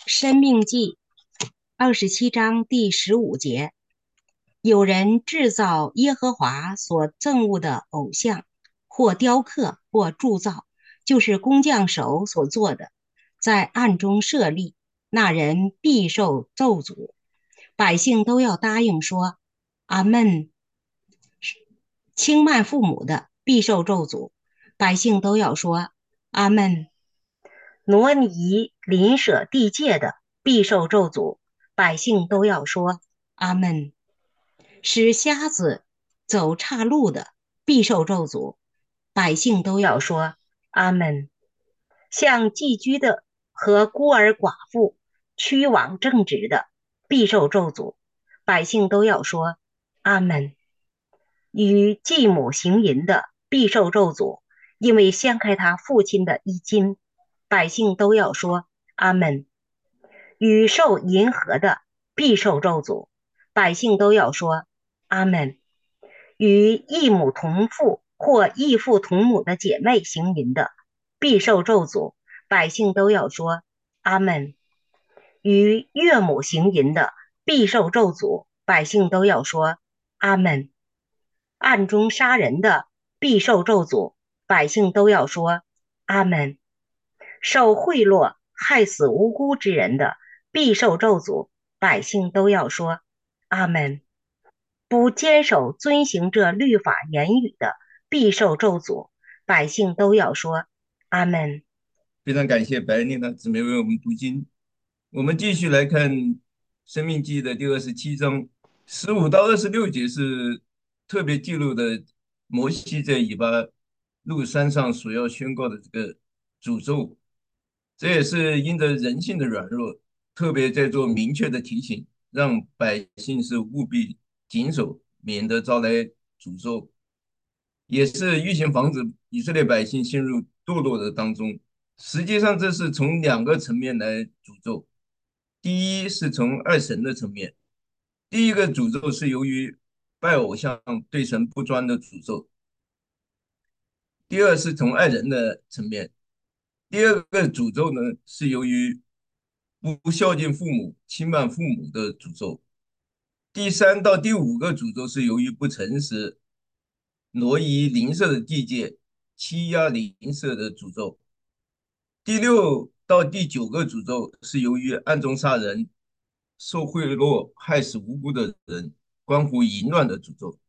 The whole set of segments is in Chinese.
申命记27章第15节，有人制造耶和华所憎恶的偶像，或雕刻，或铸造，就是工匠手所做的，在暗中设立，那人必受咒诅。百姓都要答应说：阿门。轻慢父母的必受咒诅。百姓都要说：阿门。挪移邻舍地界的必受咒诅。百姓都要说：阿门。使瞎子走岔路的必受咒诅。百姓都要说：阿门。像寄居的和孤儿寡妇屈枉正直的必受咒诅。百姓都要说：阿门。与继母行淫的必受咒诅，因为掀开他父亲的衣襟。百姓都要说：阿门。与受淫合的必受咒诅。百姓都要说：阿门。与异母同父或异父同母的姐妹行淫的必受咒诅。百姓都要说：阿门。与岳母行淫的必受咒诅。百姓都要说：阿门。暗中杀人的必受咒诅。百姓都要说：阿门。受贿赂害死无辜之人的必受咒诅。百姓都要说：阿门。不坚守遵行这律法言语的必受咒诅。百姓都要说：阿门。 非常感谢白丽娜姊妹为我们读经。我们继续来看《生命记》的第27章15到26节，是特别记录的摩西在以巴路山上所要宣告的这个诅咒。这也是因着人性的软弱，特别在做明确的提醒，让百姓是务必谨守，免得招来诅咒。也是预先防止以色列百姓陷入堕落的当中。实际上，这是从两个层面来诅咒。第一是从二神的层面，第一个诅咒是由于拜偶像对神不专的诅咒；第二是从爱人的层面，第二个诅咒呢是由于不孝敬父母、轻慢父母的诅咒；第三到第五个诅咒是由于不诚实、挪移邻舍的地界、欺压邻舍的诅咒。第六到第九个诅咒是由于暗中杀人、受贿赂、害死无辜的人，关乎淫乱的诅咒。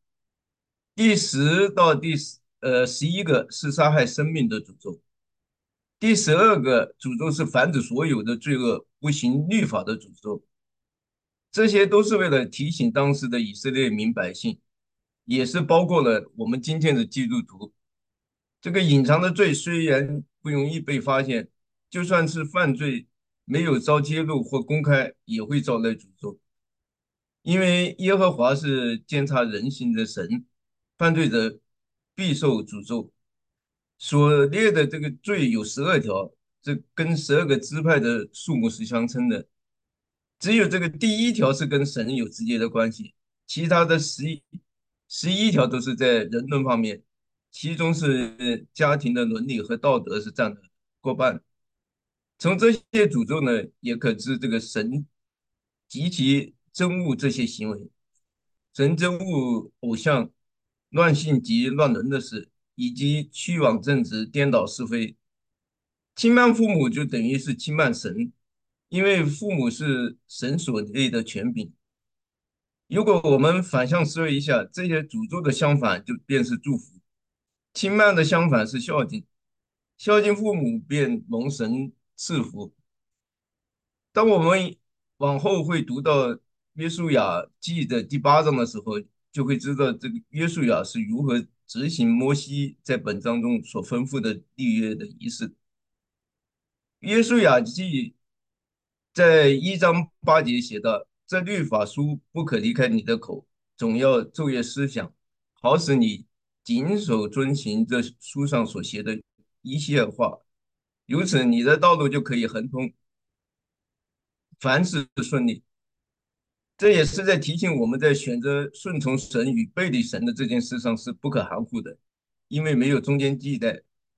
第10到11个是杀害生命的诅咒。第12个诅咒是防止所有的罪恶、不行律法的诅咒。这些都是为了提醒当时的以色列民百姓，也是包括了我们今天的基督徒。这个隐藏的罪虽然不容易被发现，就算是犯罪，没有遭揭露或公开，也会招来诅咒。因为耶和华是监察人心的神，犯罪者必受诅咒。所列的这个罪有12条，这跟12个支派的数目是相称的。只有这个第一条是跟神有直接的关系，其他的11条都是在人伦方面，其中是家庭的伦理和道德是占了过半。从这些诅咒呢，也可知这个神极其憎恶这些行为，神憎恶偶像、乱性及乱伦的事，以及屈枉正直、颠倒是非。轻慢父母就等于是轻慢神，因为父母是神所立的权柄。如果我们反向思维一下，这些诅咒的相反就便是祝福，轻慢的相反是孝敬，孝敬父母便蒙神赐福。当我们往后会读到约书亚记的第8章的时候，就会知道这个约书亚是如何执行摩西在本章中所吩咐的立约的仪式。约书亚记在1章8节写道：“这律法书不可离开你的口，总要昼夜思想，好使你谨守遵行这书上所写的一切话。如此，你的道路就可以亨通，凡事顺利。”这也是在提醒我们在选择顺从神与背离神的这件事上是不可含糊的，因为没有中间地带。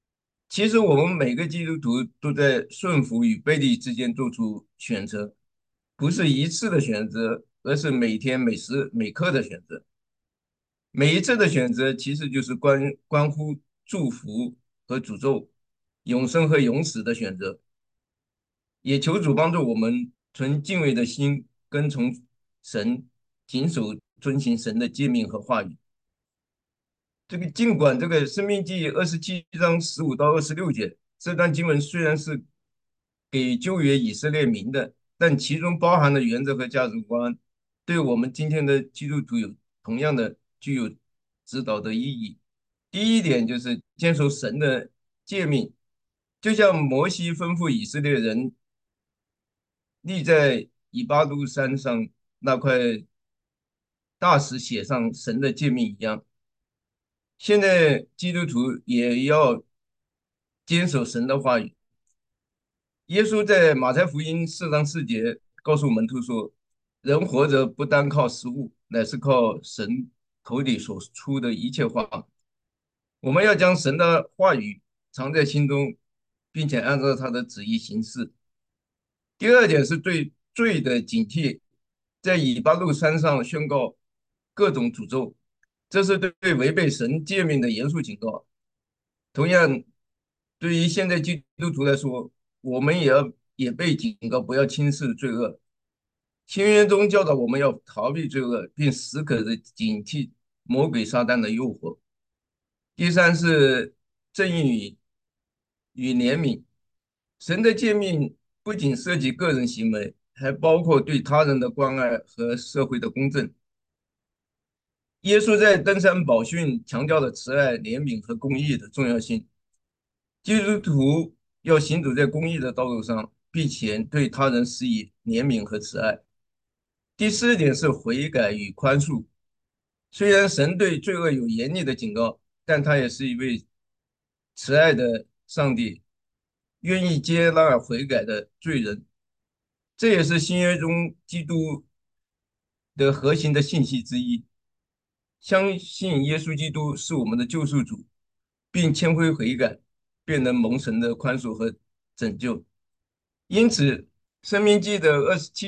其实我们每个基督徒都在顺服与背离之间做出选择，不是一次的选择，而是每天每时每刻的选择。每一次的选择其实就是关乎祝福和诅咒、永生和永死的选择。也求主帮助我们存敬畏的心，跟从神，谨守遵行神的诫命和话语。尽管这个《生命记》27章15到26节这段经文虽然是给旧约以色列民的，但其中包含的原则和价值观，对我们今天的基督徒同样的具有指导的意义。第一点就是坚守神的诫命，就像摩西吩咐以色列人立在以巴路山上那块大石写上神的诫命一样。现在基督徒也要坚守神的话语。耶稣在马太福音4章4节告诉门徒说：“人活着不单靠食物，乃是靠神口里所出的一切话。”我们要将神的话语藏在心中，并且按照他的旨意行事。第二点是对罪的警惕，在以巴路山上宣告各种诅咒，这是对违背神诫命的严肃警告。同样，对于现在基督徒来说，我们也被警告不要轻视罪恶。新约中教导我们要逃避罪恶，并时刻的警惕魔鬼撒旦的诱惑。第三是正义与怜悯。神的诫命不仅涉及个人行为，还包括对他人的关爱和社会的公正。耶稣在登山宝训强调了慈爱、怜悯和公义的重要性。基督徒要行走在公义的道路上，并且对他人施以怜悯和慈爱。第四点是悔改与宽恕。虽然神对罪恶有严厉的警告，但他也是一位慈爱的上帝，愿意接纳悔改的罪人。这也是新约中基督的核心的信息之一。相信耶稣基督是我们的救赎主，并谦卑悔改，便能蒙神的宽恕和拯救。因此，《生命记》的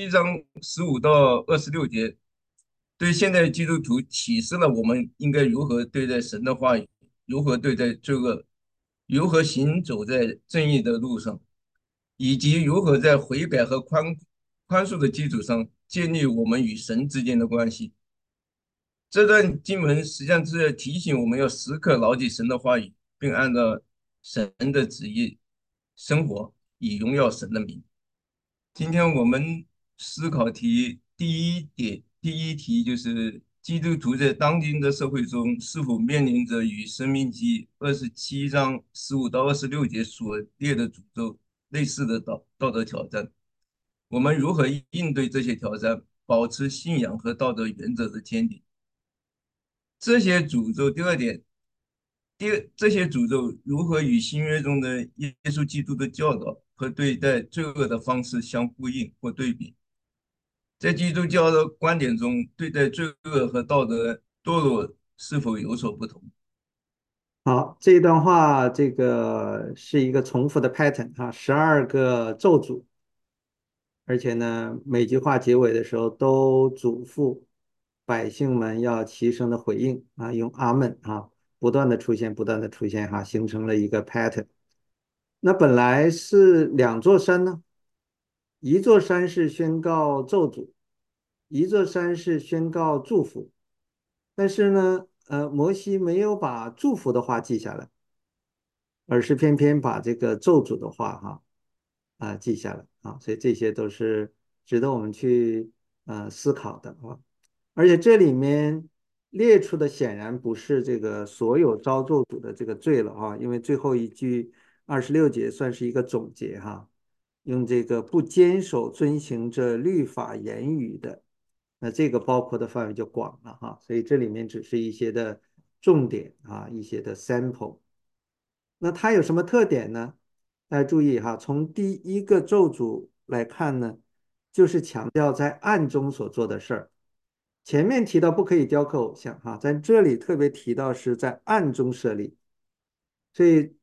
27章15到26节对现代基督徒启示了我们应该如何对待神的话语，如何对待罪恶，如何行走在正义的路上，以及如何在悔改和宽恕的基础上建立我们与神之间的关系。这段经文实际上是在提醒我们要时刻牢记神的话语，并按照神的旨意生活，以荣耀神的名。今天我们思考题第一题就是基督徒在当今的社会中是否面临着与《生命记》27章15到26节所列的诅咒类似的道德挑战？我们如何应对这些挑战，保持信仰和道德原则的坚定？这些诅咒，第二点，这些诅咒如何与新约中的耶稣基督的教导和对待罪恶的方式相呼应或对比？在基督教的观点中，对待罪恶和道德堕落是否有所不同？ 好，这一段话，这个是一个重复的 pattern 哈，12个咒诅，而且呢，每句话结尾的时候都嘱咐百姓们要齐声的回应啊，用阿门啊，不断的出现，不断的出现哈，形成了一个 pattern。那本来是两座山呢，一座山是宣告咒诅，一座山是宣告祝福。但是呢，摩西没有把祝福的话记下来，而是偏偏把这个咒诅的话记下来啊，所以这些都是值得我们去思考的啊。而且这里面列出的显然不是这个所有遭咒诅的这个罪了啊，因为最后一句26节算是一个总结哈，用这个不坚守遵行这律法言语的，那这个包括的范围就广了哈，所以这里面只是一些的重点啊，一些的 sample。那它有什么特点呢？大家注意哈，从第一个咒诅来看呢，就是强调在暗中所做的事儿。前面提到不可以雕刻偶像哈，在这里特别提到是在暗中设立。所以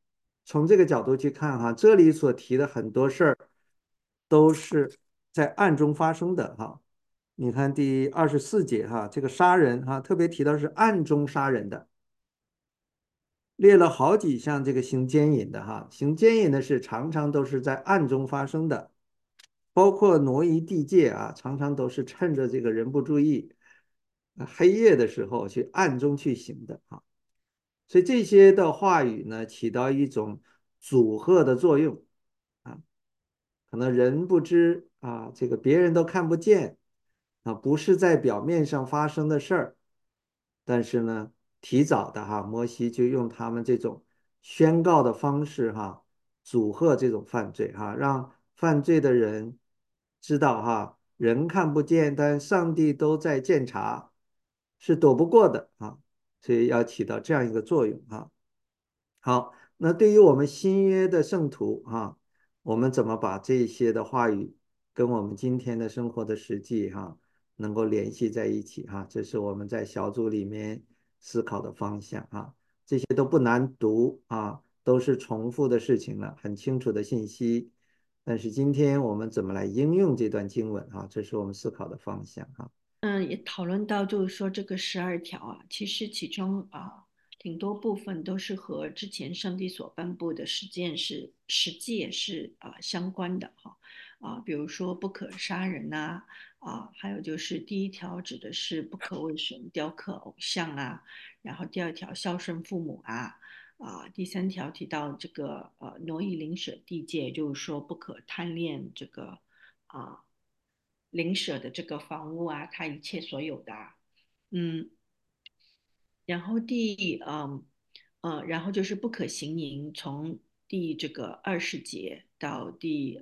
从这个角度去看哈，这里所提的很多事儿都是在暗中发生的哈。你看第24节哈，这个杀人哈，特别提到是暗中杀人的，列了好几项这个行奸淫的哈，行奸淫的事常常都是在暗中发生的，包括挪移地界啊，常常都是趁着这个人不注意，黑夜的时候去暗中去行的啊。所以这些的话语呢，起到一种阻吓的作用啊，可能人不知啊，这个别人都看不见啊，不是在表面上发生的事儿，但是呢，提早的哈，摩西就用他们这种宣告的方式哈，阻吓这种犯罪哈，让犯罪的人知道哈，人看不见，但上帝都在监察，是躲不过的啊，所以要起到这样一个作用啊。好，那对于我们新约的圣徒啊，我们怎么把这些的话语跟我们今天的生活的实际哈，能够联系在一起哈？这是我们在小组里面思考的方向啊。这些都不难读啊，都是重复的事情了，很清楚的信息。但是今天我们怎么来应用这段经文啊？这是我们思考的方向哈。 也讨论到，就是说这个12条啊，其实其中挺多部分都是和之前上帝所颁布的实践是相关的哈比如说不可杀人呐还有就是第1条指的是不可为神雕刻偶像啊，然后第2条孝顺父母第3条提到这个挪移邻舍地界，也就是说不可贪恋这个啊。邻舍的这个房屋他一切所有的嗯，然后然后就是不可行淫，从第这个20节到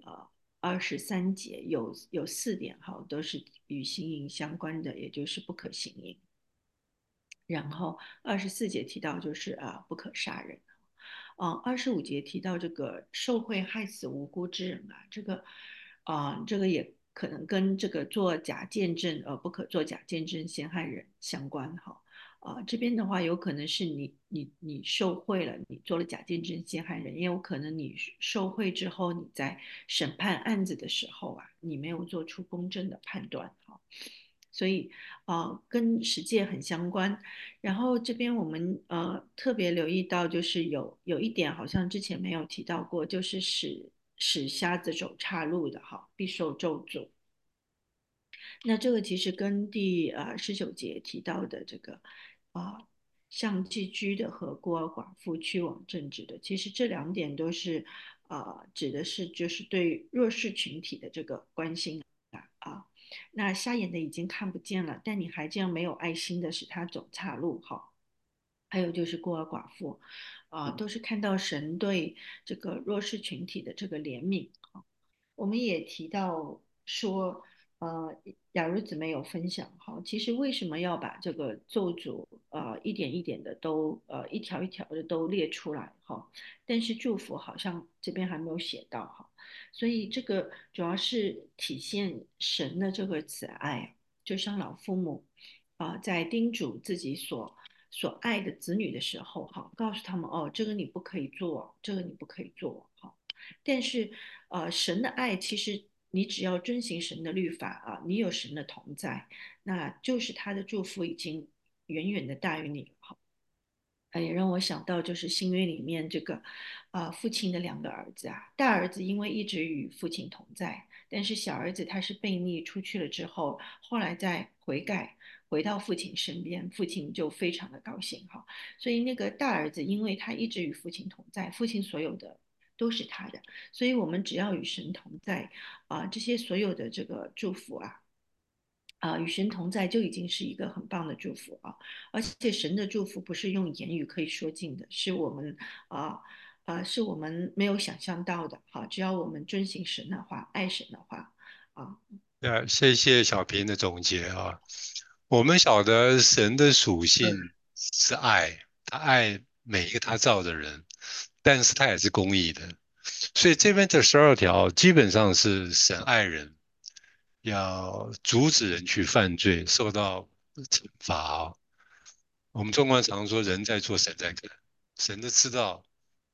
第23节有4点哈，都是与行淫相关的，也就是不可行淫。然后24节提到就是不可杀人。25节提到这个受贿害死无辜之人这个也可能跟这个做假见证不可做假见证陷害人相关哈。这边的话有可能是你受贿了，你做了假见证陷害人，也有可能你受贿之后你在审判案子的时候你没有做出公正的判断哈。所以跟实践很相关。然后这边我们特别留意到，就是有一点好像之前没有提到过，就是使瞎子走岔路的哈，必受咒诅。那这个其实跟第19节提到的这个像寄居的和孤儿寡妇去往正直的，其实这2点都是指的是就是对弱势群体的这个关心那瞎眼的已经看不见了，但你还这样没有爱心的使他走岔路哈。还有就是孤儿寡妇都是看到神对这个弱势群体的这个怜悯我们也提到说，雅茹姊妹有分享哈，其实为什么要把这个咒诅一点一点的都一条一条的都列出来哈？但是祝福好像这边还没有写到哈，所以这个主要是体现神的这个慈爱，就像老父母在叮嘱自己所爱的子女的时候哈，告诉他们哦，这个你不可以做，这个你不可以做哈。但是，神的爱其实你只要遵行神的律法你有神的同在，那就是他的祝福已经远远的大于你了。哈。也让我想到就是新约里面这个，父亲的2个儿子大儿子因为一直与父亲同在，但是小儿子他是悖逆出去了之后，后来再悔改回到父亲身边，父亲就非常的高兴哈。所以那个大儿子因为他一直与父亲同在，父亲所有的都是他的，所以我们只要与神同在这些所有的这个祝福与神同在就已经是一个很棒的祝福而且神的祝福不是用言语可以说尽的，是我们是我们没有想象到的只要我们遵行神的话，爱神的话啊。 谢谢小平的总结啊。我们晓得神的属性是爱，他爱每一个他造的人，但是他也是公义的。所以这边这12条基本上是神爱人，要阻止人去犯罪，受到惩罚我们中国人常说人在做，神在看，神都知道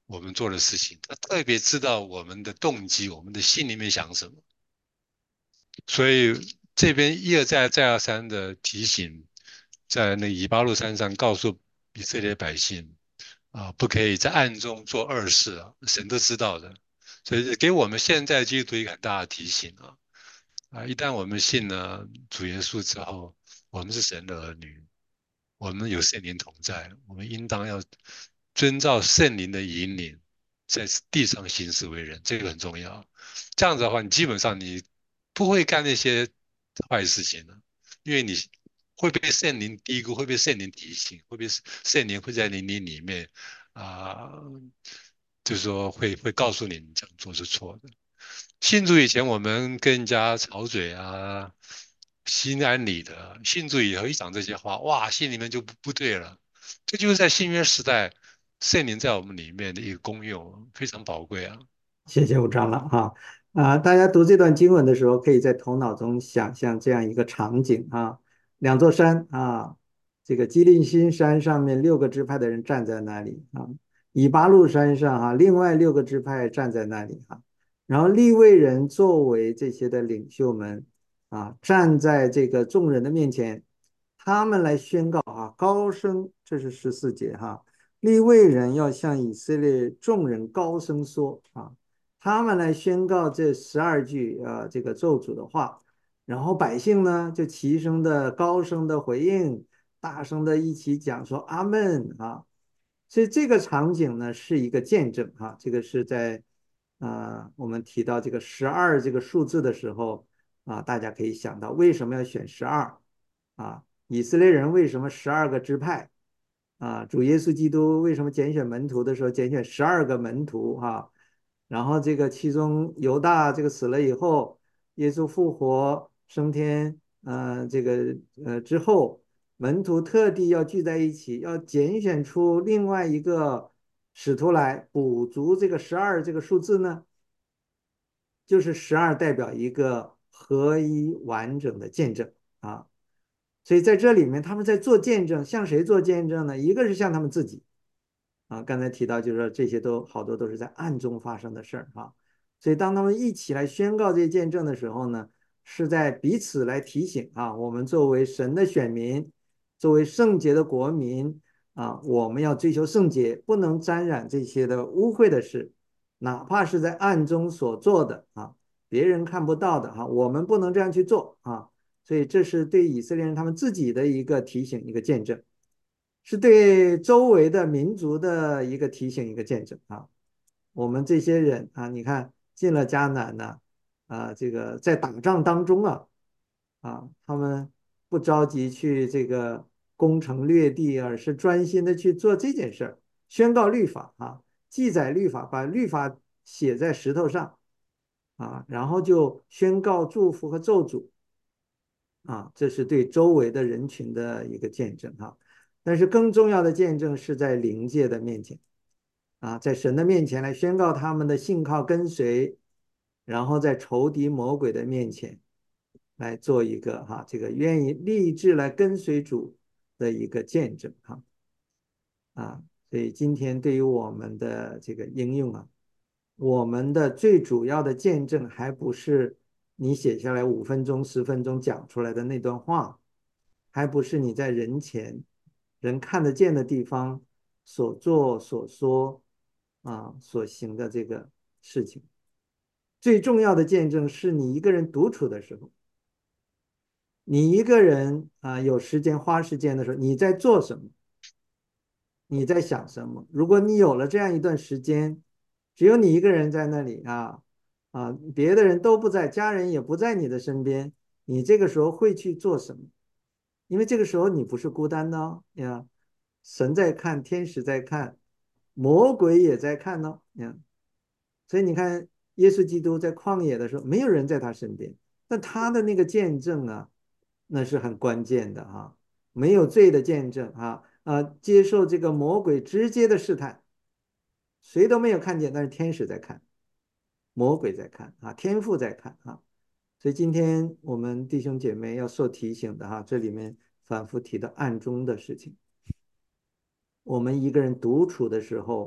我们做的事情，他特别知道我们的动机，我们的心里面想什么。所以这边一而再再而三的提醒，在那以巴路山上告诉以色列百姓不可以在暗中做恶事啊，神都知道的。所以给我们现在基督徒一个很大的提醒一旦我们信了主耶稣之后，我们是神的儿女，我们有圣灵同在，我们应当要遵照圣灵的引领，在地上行事为人，这个很重要。这样子的话，你基本上你不会干那些坏事情了，因为你会被圣灵低估，会被圣灵提醒，会被圣灵会在你里面啊、就是说会告诉你这样做是错的。信主以前，我们跟人家吵嘴心安理得；信主以后一讲这些话，哇，心里面就不对了。这就是在新约时代，圣灵在我们里面的一个功用，非常宝贵啊。 谢谢吴长老哈。大家读这段经文的时候，可以在头脑中想象这样一个场景啊，两座山啊，这个基利心山上面6个支派的人站在那里啊，以巴路山上另外6个支派站在那里然后利未人作为这些的领袖们站在这个众人的面前，他们来宣告高声，这是14节利未人要向以色列众人高声说他们来宣告这12句这个咒诅的话，然后百姓呢就齐声的高声的回应，大声的一起讲说阿门所以这个场景呢是一个见证这个是在我们提到这个12这个数字的时候大家可以想到为什么要选12以色列人为什么12个支派主耶稣基督为什么拣选门徒的时候拣选12个门徒然后这个其中犹大这个死了以后，耶稣复活升天，这个之后，门徒特地要聚在一起，要拣选出另外一个使徒来补足这个12这个数字呢，就是12代表一个合一完整的见证啊。所以在这里面，他们在做见证，向谁做见证呢？一个是向他们自己刚才提到就是说这些都好多都是在暗中发生的事儿所以当他们一起来宣告这些见证的时候呢，是在彼此来提醒我们作为神的选民，作为圣洁的国民我们要追求圣洁，不能沾染这些的污秽的事，哪怕是在暗中所做的别人看不到的我们不能这样去做所以这是对以色列人他们自己的一个提醒，一个见证。是对周围的民族的一个提醒，一个见证我们这些人你看进了迦南呢这个在打仗当中他们不着急去这个攻城略地，而是专心的去做这件事儿，宣告律法记载律法，把律法写在石头上然后就宣告祝福和咒诅这是对周围的人群的一个见证但是更重要的见证是在灵界的面前在神的面前来宣告他们的信靠跟随，然后在仇敌魔鬼的面前来做一个这个愿意立志来跟随主的一个见证所以今天对于我们的这个应用我们的最主要的见证还不是你写下来5分钟、10分钟讲出来的那段话，还不是你在人前人看得见的地方所做所说所行的这个事情。最重要的见证是你一个人独处的时候，你一个人有时间花时间的时候，你在做什么？你在想什么？如果你有了这样一段时间，只有你一个人在那里别的人都不在，家人也不在你的身边，你这个时候会去做什么？因为这个时候你不是孤单的神在看，天使在看，魔鬼也在看所以你看，耶稣基督在旷野的时候，没有人在他身边，但他的那个见证那是很关键的没有罪的见证接受这个魔鬼直接的试探，谁都没有看见，但是天使在看，魔鬼在看天父在看所以今天我们弟兄姐妹要受提醒的这里面反复提到暗中的事情。我们一个人独处的时候，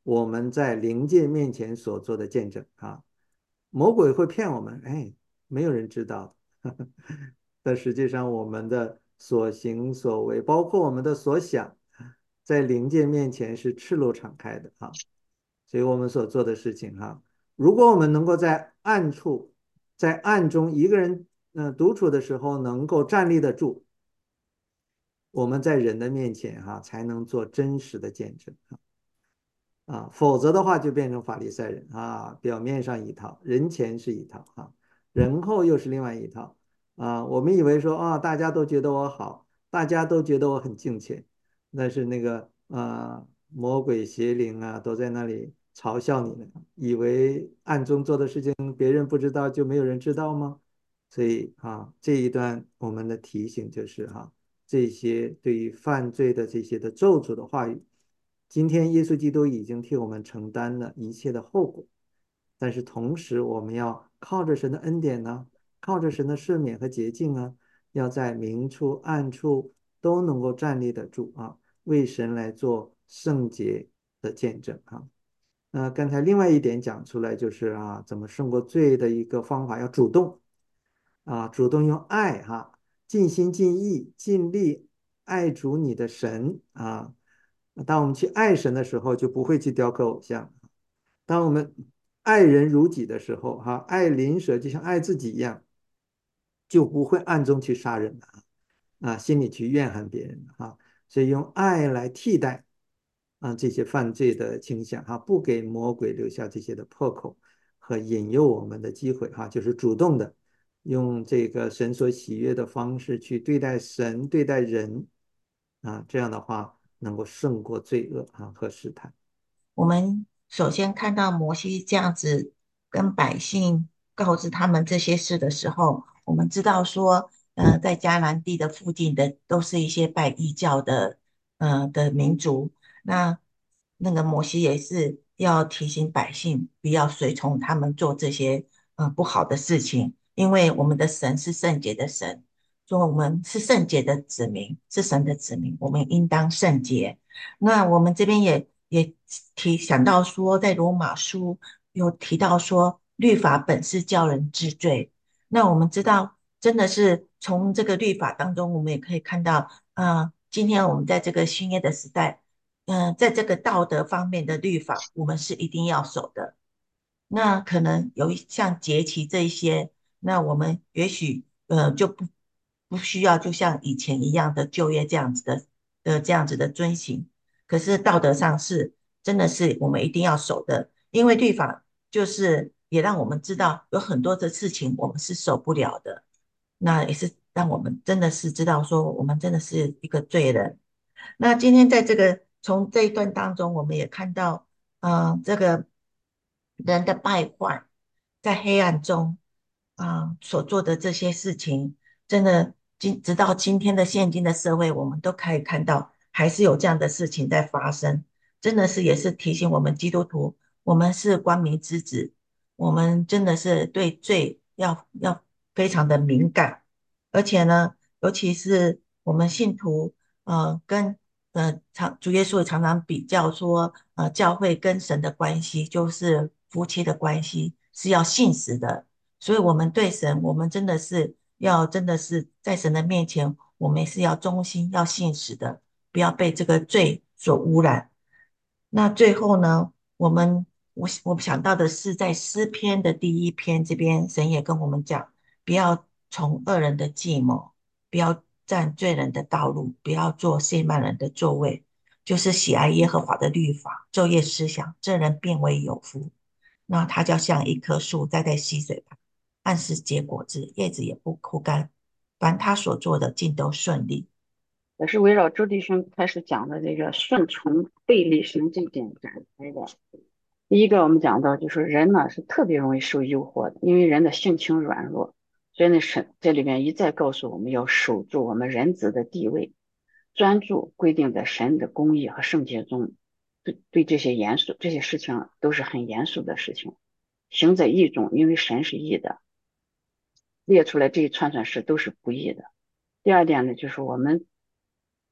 我们在灵界面前所做的见证啊。魔鬼会骗我们，哎，没有人知道，但实际上我们的所行所为，包括我们的所想，在灵界面前是赤裸敞开的啊。所以我们所做的事情哈，如果我们能够在暗处，在暗中一个人独处的时候能够站立得住，我们在人的面前哈才能做真实的见证否则的话就变成法利赛人表面上一套，人前是一套人后又是另外一套我们以为说大家都觉得我好，大家都觉得我很敬虔，但是那个魔鬼邪灵都在那里嘲笑你呢，以为暗中做的事情别人不知道就没有人知道吗？所以这一段我们的提醒就是这些对于犯罪的这些的咒诅的话语，今天耶稣基督已经替我们承担了一切的后果，但是同时我们要靠着神的恩典呢，靠着神的赦免和洁净要在明处暗处都能够站立得住为神来做圣洁的见证那刚才另外一点讲出来就是怎么胜过罪的一个方法，要主动主动用爱尽心尽意尽力爱主你的神当我们去爱神的时候，就不会去雕刻偶像；当我们爱人如己的时候爱邻舍就像爱自己一样，就不会暗中去杀人心里去怨恨别人所以用爱来替代这些犯罪的倾向不给魔鬼留下这些的破口和引诱我们的机会就是主动的用这个神所喜悦的方式去对待神对待人这样的话能够胜过罪恶和试探。 我们首先看到摩西这样子跟百姓告知他们这些事的时候，我们知道说，在迦南地的附近的都是一些拜异教的民族。那个摩西也是要提醒百姓不要随从他们做这些不好的事情，因为我们的神是圣洁的神，说我们是圣洁的子民，是神的子民，我们应当圣洁。那我们这边也想到说，在罗马书有提到说，律法本是叫人知罪。那我们知道，真的是从这个律法当中，我们也可以看到，今天我们在这个新约的时代，在这个道德方面的律法，我们是一定要守的。那可能有像节期这一些，那我们也许就不需要就像以前一样的就业这样子的遵行。可是道德上是真的是我们一定要守的，因为律法就是也让我们知道有很多的事情我们是守不了的，那也是让我们真的是知道说我们真的是一个罪人。那今天在从这一段当中，我们也看到，这个人的败坏，在黑暗中所做的这些事情，真的直到今天的现今的社会，我们都可以看到，还是有这样的事情在发生。真的是也是提醒我们基督徒，我们是光明之子，我们真的是对罪要非常的敏感，而且呢，尤其是我们信徒，跟主耶稣也常常比较说，教会跟神的关系就是夫妻的关系，是要信实的。所以，我们对神，我们真的是在神的面前，我们是要忠心、要信实的，不要被这个罪所污染。那最后呢，我想到的是，在诗篇的第1篇这边，神也跟我们讲，不要从恶人的计谋，不要占罪人的道路，不要做亵慢人的座位，就是喜爱耶和华的律法，昼夜思想，这人变为有福。那他就像一棵树栽在溪水旁，按时结果子，叶子也不枯干，凡他所做的尽都顺利。 也是围绕周弟兄开始讲的这个顺从背离神这点展开的。第一个，我们讲到就是人呢是特别容易受诱惑的，因为人的性情软弱，所以呢神这里面一再告诉我们要守住我们人子的地位，专注规定在神的公义和圣洁中，对这些严肃这些事情都是很严肃的事情，行在义中，因为神是义的，列出来这一串串事都是不义的。第二点呢，就是我们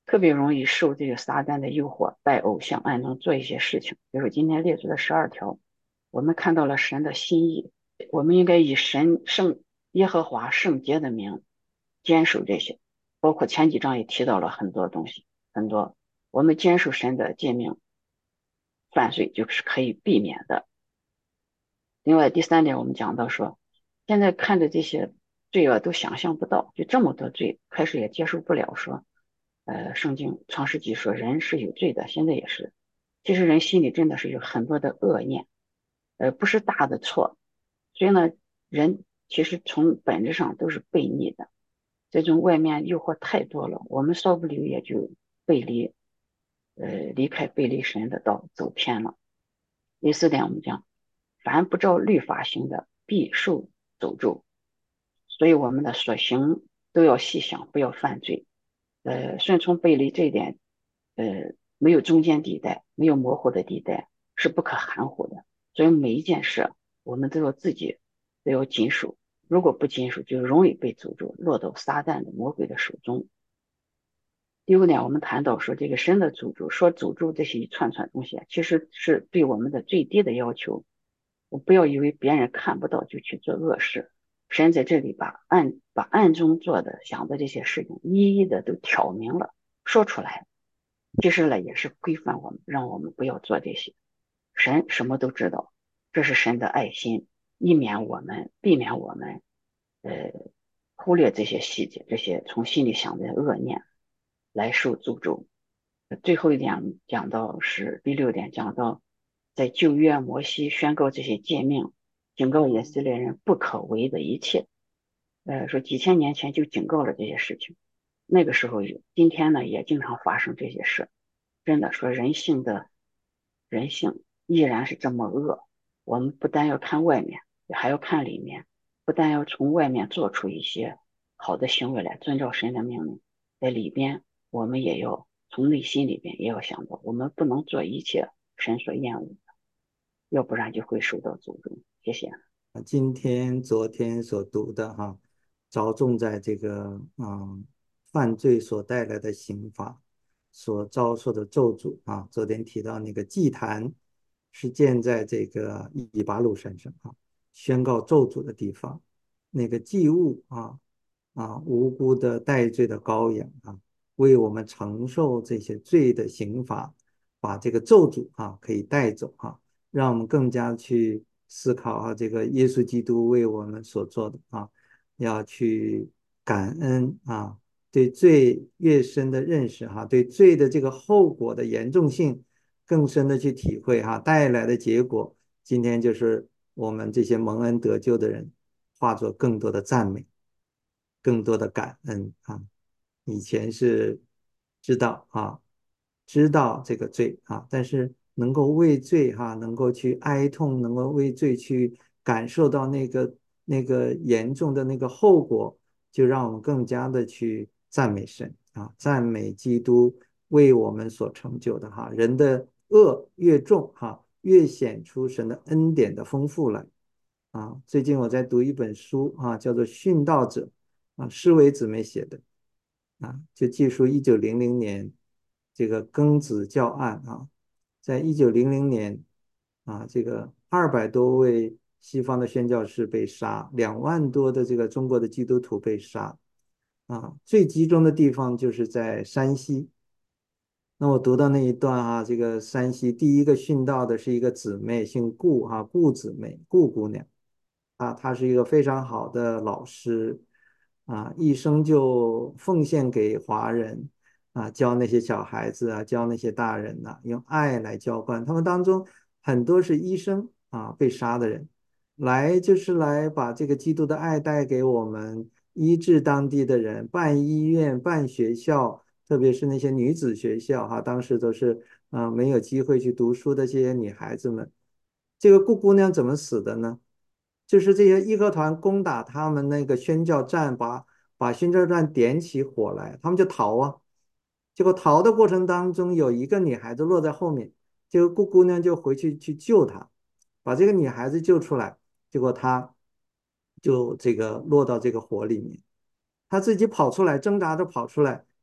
特别容易受这个撒旦的诱惑，拜偶像，暗中做一些事情。比如说今天列出的12条，我们看到了神的心意，我们应该以神圣耶和华圣洁的名坚守这些，包括前几章也提到了很多东西，很多我们坚守神的诫命，犯罪就是可以避免的。另外第三点，我们讲到说，现在看着这些罪恶都想象不到，就这么多罪，开始也接受不了说。圣经创世纪说人是有罪的，现在也是。其实人心里真的是有很多的恶念，不是大的错。所以呢，人其实从本质上都是悖逆的。这种外面诱惑太多了，我们稍不留意也就背离，离开背离神的道，走偏了。第四点，我们讲，凡不照律法行的，必受诅咒。所以我们的所行都要细想，不要犯罪。顺从背离这一点，没有中间地带，没有模糊的地带，是不可含糊的。所以每一件事，我们都要自己都要谨守。如果不谨守，就容易被诅咒，落到撒旦的魔鬼的手中。第五点，我们谈到说这个神的诅咒，说诅咒这些一串串东西，其实是对我们的最低的要求。我不要以为别人看不到就去做恶事。神在这里把暗中做的、想的这些事情，一一的都挑明了，说出来。其实呢，也是规范我们，让我们不要做这些。神什么都知道，这是神的爱心，避免我们呃忽略这些细节，这些从心里想的恶念来受诅咒。最后一点讲到是第六点，讲到在旧约摩西宣告这些诫命，警告以色列人不可为的一切。说几千年前就警告了这些事情，那个时候今天呢也经常发生这些事。真的说人性依然是这么恶，我们不但要看外面，还要看里面，不但要从外面做出一些好的行为来，遵照神的命令，在里边我们也要从内心里边也要想到，我们不能做一切神所厌恶的，要不然就会受到诅咒。谢谢。 今天、昨天所读的着重在这个犯罪所带来的刑罚，所遭受的咒诅昨天提到那个祭坛是建在这个以巴路山上宣告咒诅的地方，那个祭物无辜的代罪的羔羊为我们承受这些罪的刑罚，把这个咒诅可以带走让我们更加去思考这个耶稣基督为我们所做的要去感恩对罪越深的认识对罪的这个后果的严重性更深的去体会带来的结果，今天就是我们这些蒙恩得救的人化作更多的赞美，更多的感恩以前是知道知道这个罪但是能够为罪能够去哀痛，能够为罪去感受到那个严重的那个后果，就让我们更加的去赞美神赞美基督为我们所成就的人的恶越重越显出神的恩典的丰富来最近我在读一本书叫做《殉道者》施维姊妹写的就记述1900年这个庚子教案在1900年这个200多位西方的宣教士被杀，2万多的这个中国的基督徒被杀最集中的地方就是在山西。那我读到那一段这个山西第一个殉道的是一个姊妹，姓顾顾姊妹，顾姑娘她是一个非常好的老师一生就奉献给华人教那些小孩子教那些大人用爱来浇灌。他们当中很多是医生被杀的人，就是来把这个基督的爱带给我们，医治当地的人，办医院、办学校，特别是那些女子学校当时都是没有机会去读书的这些女孩子们。这个顾姑娘怎么死的呢？就是这些义和团攻打他们那个宣教站，把宣教站点起火来，他们就逃结果逃的过程当中，有一个女孩子落在后面，这个顾姑娘就回去救她，把这个女孩子救出来，结果她就这个落到这个火里面，她自己跑出来，挣扎着跑出来，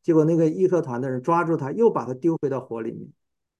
结果那个义和团的人抓住他，又把他丢回到火里面，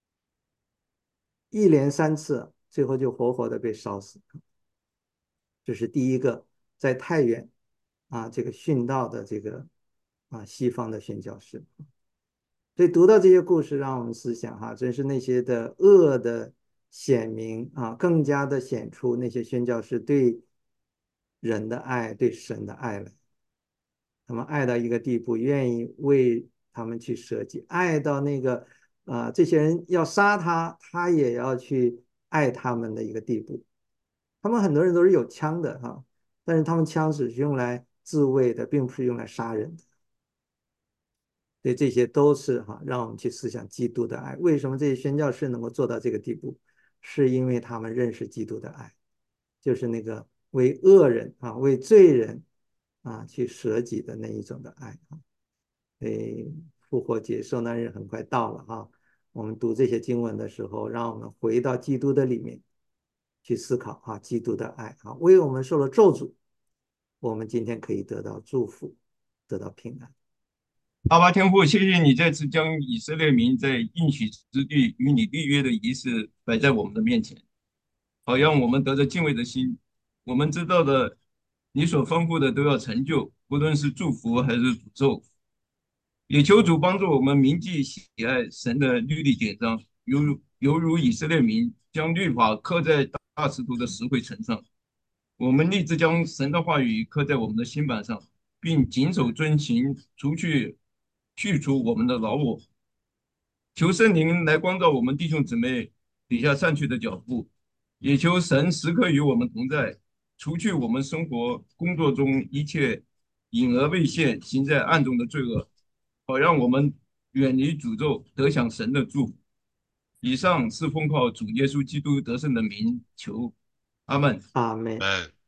一连3次，最后就活活的被烧死。这是第一个在太原这个殉道的这个西方的宣教士。所以读到这些故事，让我们思想真是那些的恶的显明更加的显出那些宣教士对人的爱，对神的爱了。他们爱到一个地步，愿意为他们去舍己，爱到那个这些人要杀他，他也要去爱他们的一个地步。他们很多人都是有枪的但是他们枪只是用来自卫的，并不是用来杀人的。所以这些都是让我们去思想基督的爱。为什么这些宣教士能够做到这个地步？是因为他们认识基督的爱，就是那个为恶人为罪人去舍己的那一种的爱所以复活节受难日很快到了我们读这些经文的时候，让我们回到基督的里面去思考基督的爱为我们受了咒诅，我们今天可以得到祝福，得到平安。 阿爸天父，谢谢你再次将以色列民在应许之地与你立约的仪式摆在我们的面前，好让我们得着敬畏的心。我们知道的，你所吩咐的都要成就，不论是祝福还是诅咒。也求主帮助我们铭记喜爱神的律例典章，犹如以色列民将律法刻在大石头的石灰层上。我们立志将神的话语刻在我们的心板上，并谨守遵行，去除我们的老我。求圣灵来光照我们弟兄姊妹底下上去的脚步，也求神时刻与我们同在，除去我们生活工作中一切隐而未现、行在暗中的罪恶，好让我们远离诅咒，得享神的祝福。以上是奉靠主耶稣基督得胜的名求，阿门。 阿门。